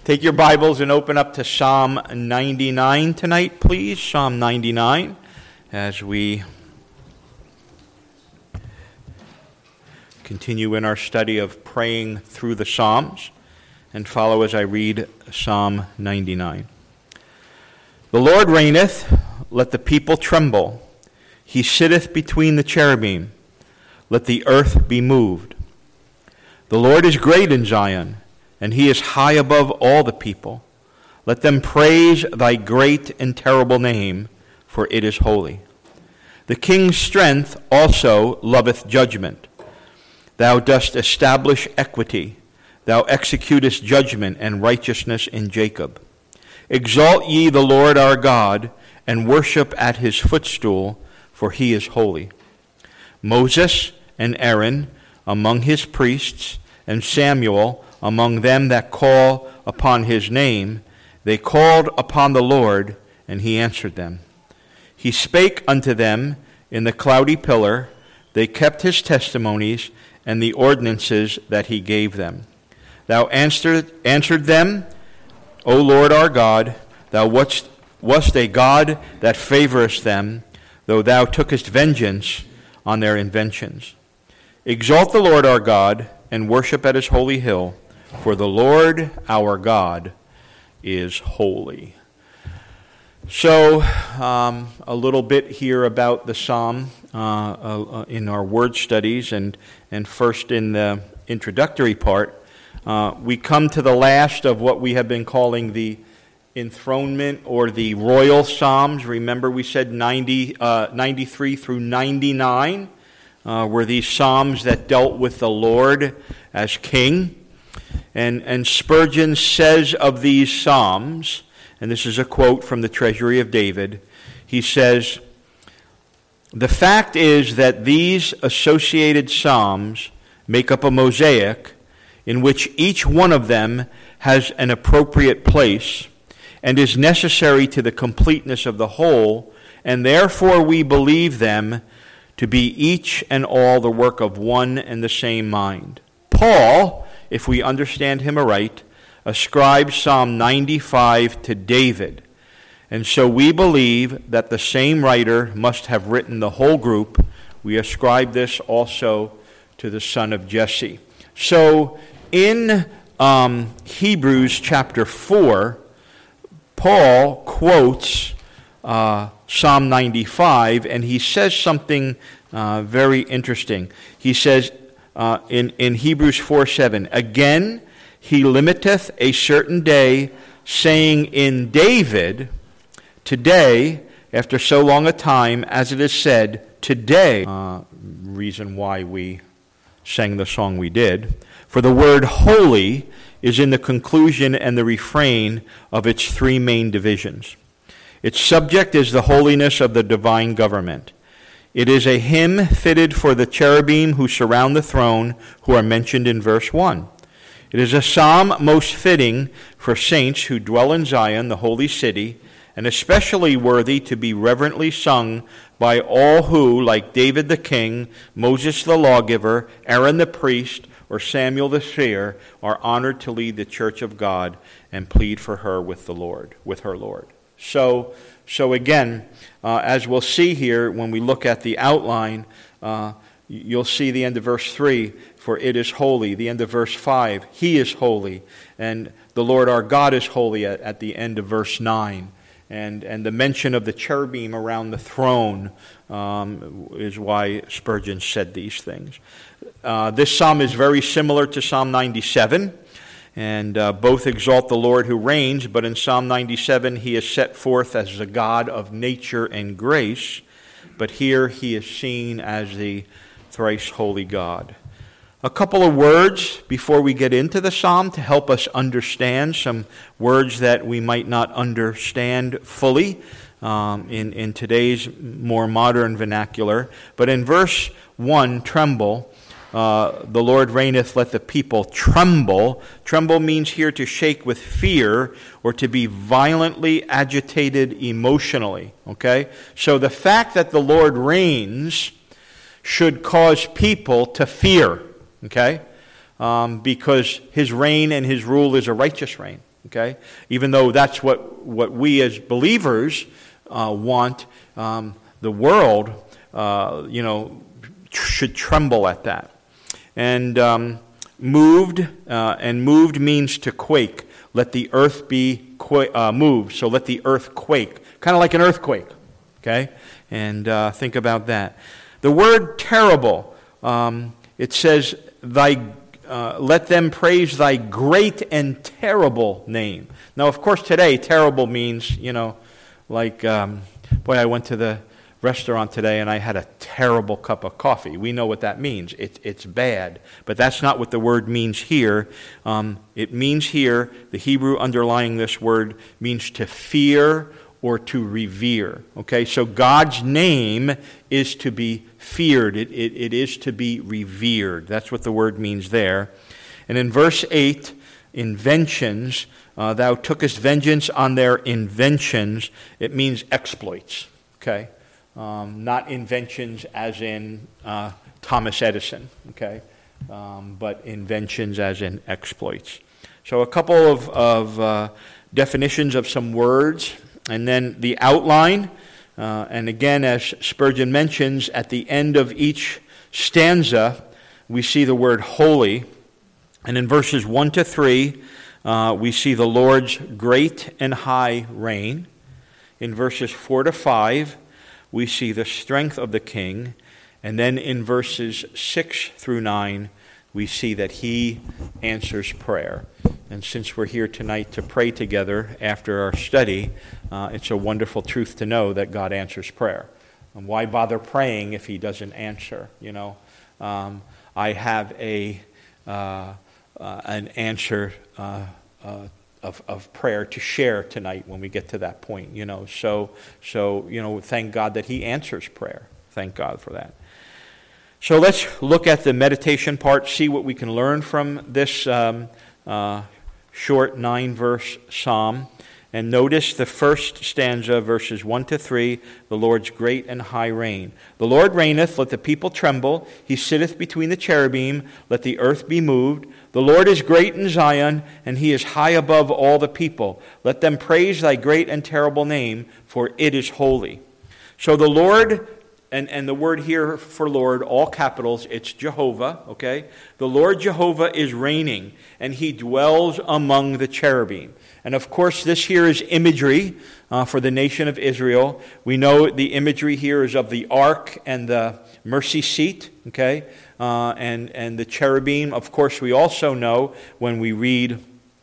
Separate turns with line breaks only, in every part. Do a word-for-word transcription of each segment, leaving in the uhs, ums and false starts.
Take your Bibles and open up to Psalm ninety-nine tonight, please. Psalm ninety-nine, as we continue in our study of praying through the Psalms, and follow as I read Psalm ninety-nine. The Lord reigneth, let the people tremble. He sitteth between the cherubim. Let the earth be moved. The Lord is great in Zion, and he is high above all the people. Let them praise thy great and terrible name, for it is holy. The king's strength also loveth judgment. Thou dost establish equity. Thou executest judgment and righteousness in Jacob. Exalt ye the Lord our God, and worship at his footstool, for he is holy. Moses and Aaron among his priests, and Samuel among them that call upon his name, they called upon the Lord, and he answered them. He spake unto them in the cloudy pillar. They kept his testimonies and the ordinances that he gave them. Thou answered, answered them, O Lord our God, thou wast, wast a God that favorest them, though thou tookest vengeance on their inventions. Exalt the Lord our God, and worship at his holy hill, for the Lord our God is holy. So, um, a little bit here about the psalm uh, uh, in our word studies, and, and first in the introductory part, uh, we come to the last of what we have been calling the enthronement or the royal psalms. Remember, we said ninety, uh, ninety-three through ninety-nine uh, were these psalms that dealt with the Lord as king. And, and Spurgeon says of these psalms, and this is a quote from the Treasury of David, he says, "The fact is that these associated psalms make up a mosaic in which each one of them has an appropriate place and is necessary to the completeness of the whole, and therefore we believe them to be each and all the work of one and the same mind." Paul, if we understand him aright, ascribes Psalm ninety-five to David. And so we believe that the same writer must have written the whole group. We ascribe this also to the son of Jesse. So in um, Hebrews chapter four, Paul quotes uh, Psalm ninety-five, and he says something uh, very interesting. He says, Uh, in, in Hebrews four seven, "Again, he limiteth a certain day, saying in David, today, after so long a time, as it is said, today," uh, reason why we sang the song we did, "for the word holy is in the conclusion and the refrain of its three main divisions. Its subject is the holiness of the divine government. It is a hymn fitted for the cherubim who surround the throne, who are mentioned in verse one. It is a psalm most fitting for saints who dwell in Zion, the holy city, and especially worthy to be reverently sung by all who, like David the king, Moses the lawgiver, Aaron the priest, or Samuel the seer, are honored to lead the church of God and plead for her with the Lord, with her Lord." So, so again, uh, as we'll see here when we look at the outline, uh, you'll see the end of verse three, "For it is holy." The end of verse five, "He is holy." And the Lord our God is holy at, at the end of verse nine. And, and the mention of the cherubim around the throne um, is why Spurgeon said these things. Uh, this psalm is very similar to Psalm ninety-seven. And uh, both exalt the Lord who reigns, but in Psalm ninety-seven he is set forth as the God of nature and grace, but here he is seen as the thrice holy God. A couple of words before we get into the psalm to help us understand some words that we might not understand fully um, in, in today's more modern vernacular. But in verse one, tremble, Uh, the Lord reigneth, let the people tremble. Tremble means here to shake with fear or to be violently agitated emotionally. Okay? So the fact that the Lord reigns should cause people to fear. Okay? Um, because his reign and his rule is a righteous reign. Okay? Even though that's what, what we as believers uh, want, um, the world, uh, you know, should tremble at that. And um, moved, uh, and moved means to quake. Let the earth be qu- uh, moved, so let the earth quake. Kind of like an earthquake, okay? And uh, think about that. The word terrible, um, it says, "Thy uh, let them praise thy great and terrible name." Now, of course, today, terrible means, you know, like, um, boy, I went to the restaurant today and I had a terrible cup of coffee. We know what that means. It, it's bad. But that's not what the word means here. Um, it means here, the Hebrew underlying this word means to fear or to revere. Okay, so God's name is to be feared. It, it, it is to be revered. That's what the word means there. And in verse eight, inventions, uh, thou tookest vengeance on their inventions. It means exploits. Okay. Um, not inventions as in uh, Thomas Edison, okay, um, but inventions as in exploits. So a couple of, of uh, definitions of some words, and then the outline. Uh, and again, as Spurgeon mentions, at the end of each stanza, we see the word holy. And in verses one to three, uh, we see the Lord's great and high reign. In verses four to five, we see the strength of the king, and then in verses six through nine, we see that he answers prayer. And since we're here tonight to pray together after our study, uh, it's a wonderful truth to know that God answers prayer. And why bother praying if he doesn't answer? You know, um, I have a uh, uh, an answer uh, uh, Of, of prayer to share tonight when we get to that point, you know. So, so you know, thank God that he answers prayer. Thank God for that. So let's look at the meditation part, see what we can learn from this um, uh, short nine-verse psalm. And notice the first stanza, verses one to three, the Lord's great and high reign. The Lord reigneth, let the people tremble. He sitteth between the cherubim, let the earth be moved. The Lord is great in Zion, and he is high above all the people. Let them praise thy great and terrible name, for it is holy. So the Lord, and, and the word here for Lord, all capitals, it's Jehovah, okay? The Lord Jehovah is reigning, and he dwells among the cherubim. And of course, this here is imagery uh, for the nation of Israel. We know the imagery here is of the ark and the mercy seat, okay? Uh, and, and the cherubim. Of course, we also know when we read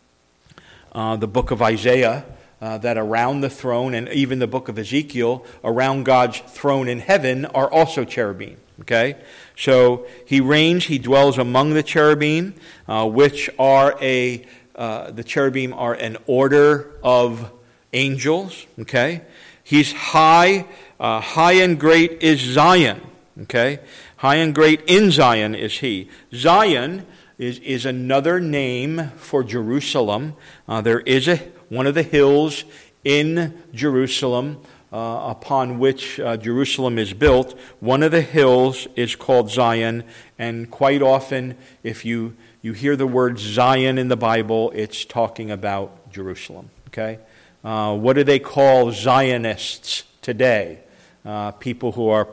uh, the book of Isaiah uh, that around the throne, and even the book of Ezekiel, around God's throne in heaven are also cherubim, okay? So he reigns, he dwells among the cherubim, uh, which are a... Uh, the cherubim are an order of angels, okay? He's high, uh, high and great is Zion, okay? High and great in Zion is he. Zion is, is another name for Jerusalem. Uh, there is a one of the hills in Jerusalem uh, upon which uh, Jerusalem is built. One of the hills is called Zion, and quite often if you You hear the word Zion in the Bible, it's talking about Jerusalem, okay? Uh, what do they call Zionists today? Uh, people who are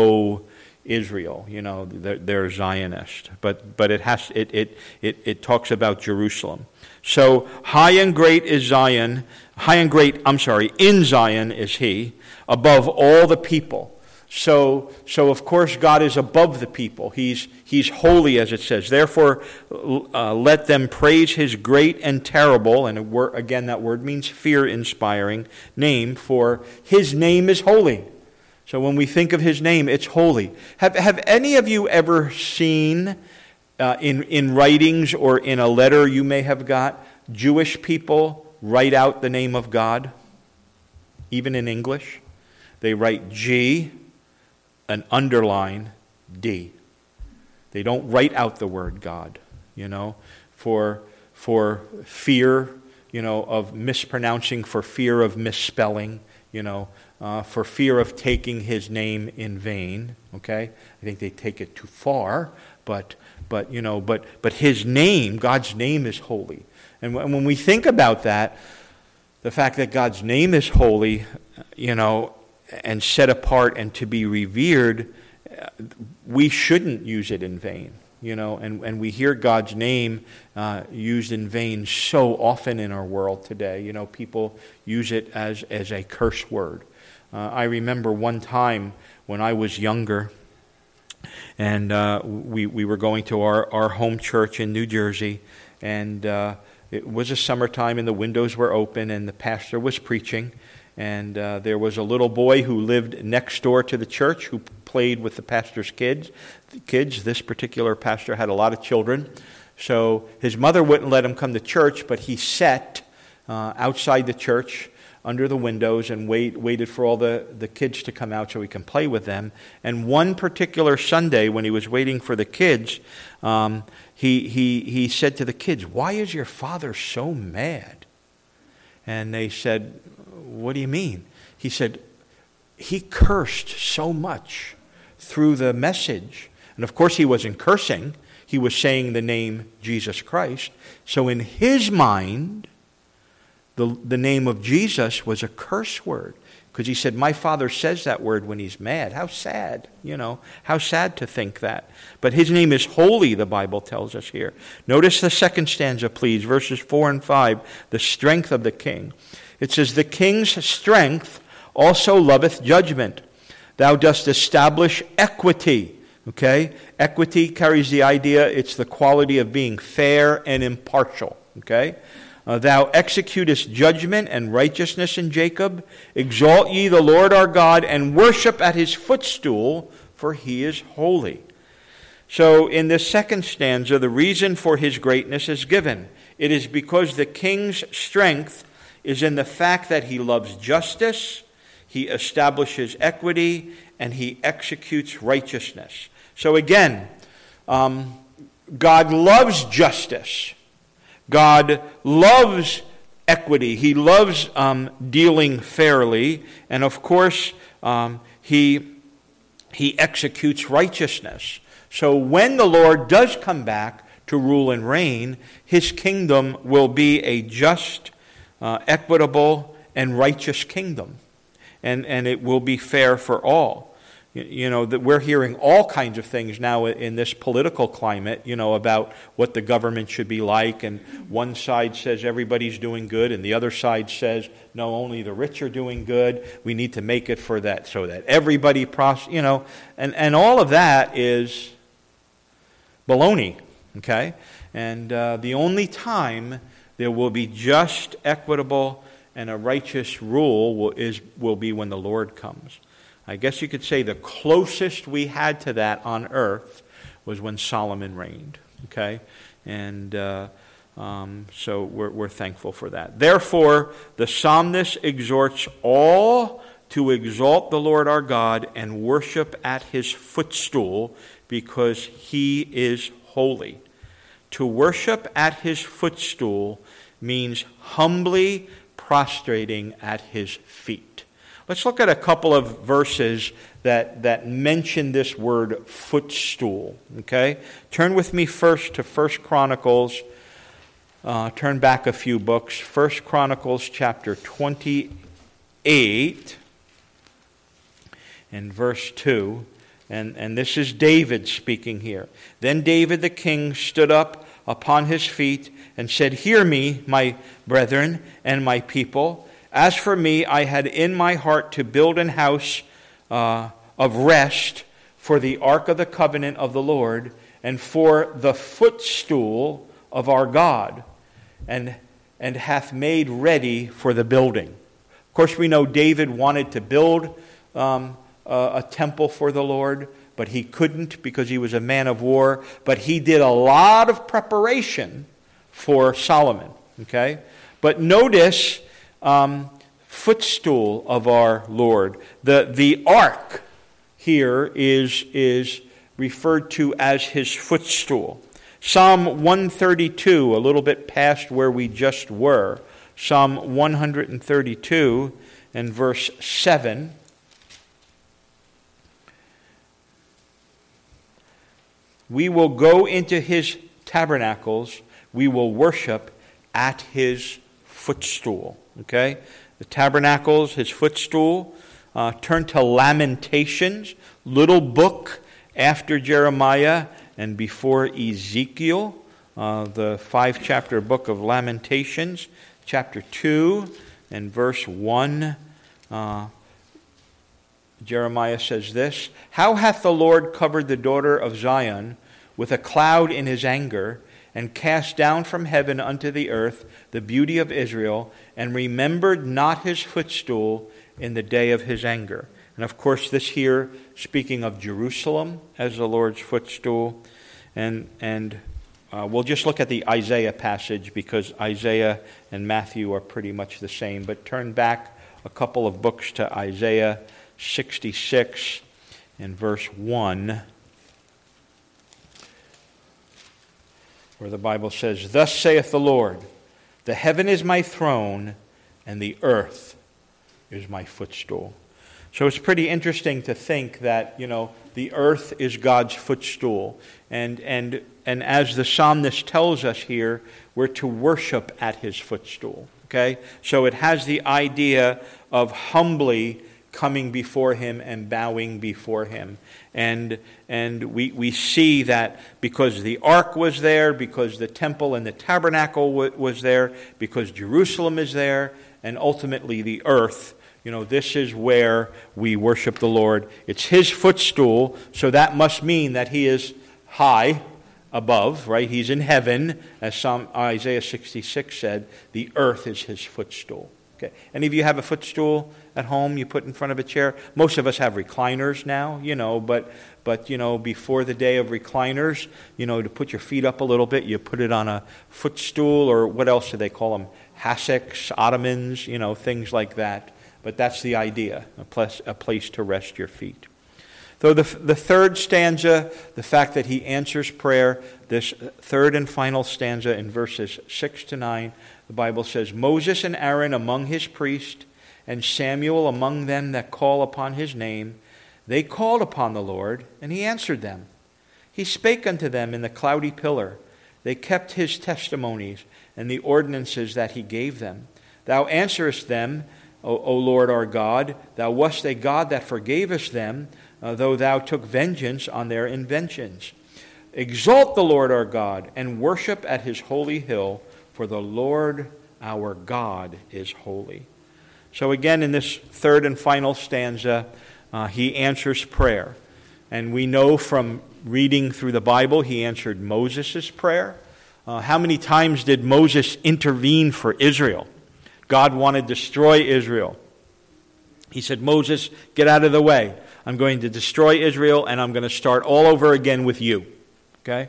pro-Israel, you know, they're, they're Zionist. But but it has it, it it it talks about Jerusalem. So high and great is Zion, high and great, I'm sorry, in Zion is he, above all the people. So, so of course, God is above the people. He's He's holy, as it says. Therefore, uh, let them praise his great and terrible, and again, that word means fear-inspiring, name, for his name is holy. So when we think of his name, it's holy. Have Have any of you ever seen uh, in, in writings or in a letter you may have got, Jewish people write out the name of God? Even in English? They write G, an underline D. They don't write out the word God, you know, for for fear, you know, of mispronouncing, for fear of misspelling, you know, uh, for fear of taking his name in vain. Okay, I think they take it too far, but but you know, but but his name, God's name, is holy. And when we think about that, the fact that God's name is holy, you know, and set apart and to be revered, we shouldn't use it in vain, you know, and, and we hear God's name uh, used in vain so often in our world today. You know, people use it as, as a curse word. Uh, I remember one time when I was younger, and uh, we, we were going to our, our home church in New Jersey, and uh, it was a summertime and the windows were open and the pastor was preaching. And uh, there was a little boy who lived next door to the church who played with the pastor's kids. The kids, this particular pastor had a lot of children. So his mother wouldn't let him come to church, but he sat uh, outside the church under the windows and wait, waited for all the, the kids to come out so he can play with them. And one particular Sunday when he was waiting for the kids, um, he, he, he said to the kids, "Why is your father so mad?" And they said, "What do you mean?" He said, "He cursed so much through the message." And of course he wasn't cursing. He was saying the name Jesus Christ. So in his mind, the, the name of Jesus was a curse word. Because he said, "My father says that word when he's mad." How sad, you know, how sad to think that. But his name is holy, the Bible tells us here. Notice the second stanza, please, verses four and five, the strength of the king. It says, "The king's strength also loveth judgment. Thou dost establish equity." Okay? Equity carries the idea, it's the quality of being fair and impartial. Okay? Uh, "Thou executest judgment and righteousness in Jacob. Exalt ye the Lord our God, and worship at his footstool, for he is holy." So in this second stanza, the reason for his greatness is given. It is because the king's strength is in the fact that he loves justice, he establishes equity, and he executes righteousness. So again, um, God loves justice. God loves equity. He loves um, dealing fairly. And of course, um, he, he executes righteousness. So when the Lord does come back to rule and reign, his kingdom will be a just, uh, equitable, and righteous kingdom. And, and it will be fair for all. You know, that we're hearing all kinds of things now in this political climate, you know, about what the government should be like. And one side says everybody's doing good, and the other side says, no, only the rich are doing good. We need to make it for that, so that everybody, pros- you know, and, and all of that is baloney, okay? And uh, the only time there will be just, equitable, and a righteous rule will, is, will be when the Lord comes. I guess you could say the closest we had to that on earth was when Solomon reigned, okay? And uh, um, so we're, we're thankful for that. Therefore, the psalmist exhorts all to exalt the Lord our God and worship at his footstool, because he is holy. To worship at his footstool means humbly prostrating at his feet. Let's look at a couple of verses that, that mention this word footstool. Okay? Turn with me first to First Chronicles. Uh, turn back a few books. First Chronicles chapter twenty-eight and verse two. And, and this is David speaking here. "Then David the king stood up upon his feet and said, Hear me, my brethren and my people. As for me, I had in my heart to build an house uh, of rest for the ark of the covenant of the Lord, and for the footstool of our God, and, and hath made ready for the building." Of course, we know David wanted to build um, a, a temple for the Lord, but he couldn't because he was a man of war. But he did a lot of preparation for Solomon. Okay? But notice, um, footstool of our Lord. The, the ark here is, is referred to as his footstool. Psalm one thirty-two, a little bit past where we just were. Psalm one thirty-two and verse seven. "We will go into his tabernacles, we will worship at his footstool. Okay? The tabernacle's his footstool. Uh, turn to Lamentations, little book after Jeremiah and before Ezekiel, uh, the five-chapter book of Lamentations, chapter two and verse one. Uh, Jeremiah says this, "How hath the Lord covered the daughter of Zion with a cloud in his anger, and cast down from heaven unto the earth the beauty of Israel, and remembered not his footstool in the day of his anger." And of course, this here speaking of Jerusalem as the Lord's footstool. And and uh, we'll just look at the Isaiah passage because Isaiah and Matthew are pretty much the same. But turn back a couple of books to Isaiah sixty-six and verse one, where the Bible says, "Thus saith the Lord, the heaven is my throne, and the earth is my footstool." So it's pretty interesting to think that, you know, the earth is God's footstool. And and and as the psalmist tells us here, we're to worship at his footstool. Okay? So it has the idea of humbly coming before him and bowing before him. And and we, we see that because the ark was there, because the temple and the tabernacle w- was there, because Jerusalem is there, and ultimately the earth, you know, this is where we worship the Lord. It's his footstool, so that must mean that he is high above, right? He's in heaven, as Psalm Isaiah sixty-six said. The earth is his footstool. Okay. Any of you have a footstool at home you put in front of a chair? Most of us have recliners now, you know, but, but you know, before the day of recliners, you know, to put your feet up a little bit, you put it on a footstool, or what else do they call them? Hassocks, ottomans, you know, things like that. But that's the idea, a place, a place to rest your feet. Though the, the third stanza, the fact that he answers prayer, this third and final stanza in verses six to nine, the Bible says, "Moses and Aaron among his priests, and Samuel among them that call upon his name, they called upon the Lord, and he answered them. He spake unto them in the cloudy pillar. They kept his testimonies and the ordinances that he gave them. Thou answerest them, O, o Lord our God, thou wast a God that forgavest them, uh, though thou took vengeance on their inventions. Exalt the Lord our God, and worship at his holy hill, for the Lord our God is holy." So again, in this third and final stanza, uh, he answers prayer. And we know from reading through the Bible, he answered Moses' prayer. Uh, how many times did Moses intervene for Israel? God wanted to destroy Israel. He said, "Moses, get out of the way. I'm going to destroy Israel, and I'm going to start all over again with you." Okay?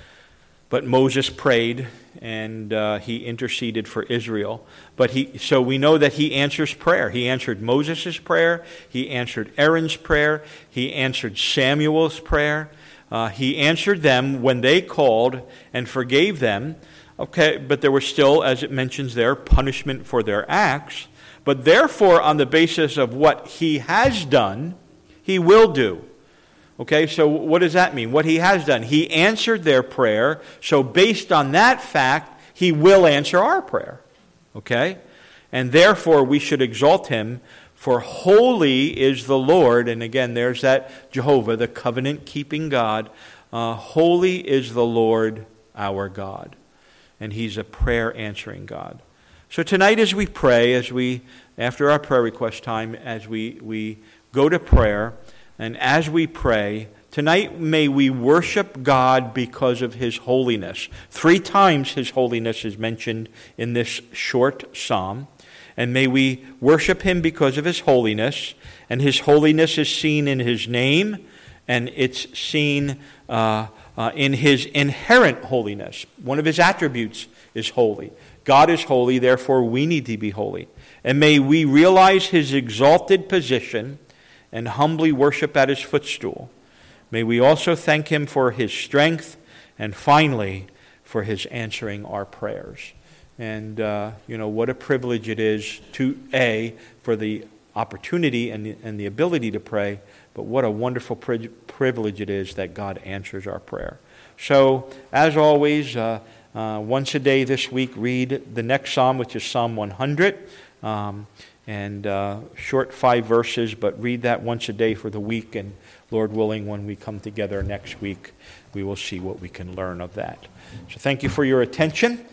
But Moses prayed, and uh, he interceded for Israel. But he, so we know that he answers prayer. He answered Moses' prayer. He answered Aaron's prayer. He answered Samuel's prayer. Uh, he answered them when they called and forgave them. Okay, but there was still, as it mentions there, punishment for their acts. But therefore, on the basis of what he has done, he will do. Okay, so what does that mean? What he has done. He answered their prayer, so based on that fact, he will answer our prayer. Okay? And therefore, we should exalt him, for holy is the Lord. And again, there's that Jehovah, the covenant-keeping God. Uh, holy is the Lord our God. And he's a prayer-answering God. So tonight as we pray, as we, after our prayer request time, as we, we go to prayer, and as we pray, tonight may we worship God because of his holiness. Three times his holiness is mentioned in this short psalm. And may we worship him because of his holiness. And his holiness is seen in his name, and it's seen uh, uh, in his inherent holiness. One of his attributes is holy. God is holy, therefore we need to be holy. And may we realize his exalted position and humbly worship at his footstool. May we also thank him for his strength, and finally for his answering our prayers. And, uh, you know, what a privilege it is to, A, for the opportunity and the, and the ability to pray, but what a wonderful pri- privilege it is that God answers our prayer. So, as always, uh, Uh, once a day this week, read the next psalm, which is Psalm one hundred. Um, and uh, short five verses, but read that once a day for the week. And Lord willing, when we come together next week, we will see what we can learn of that. So thank you for your attention.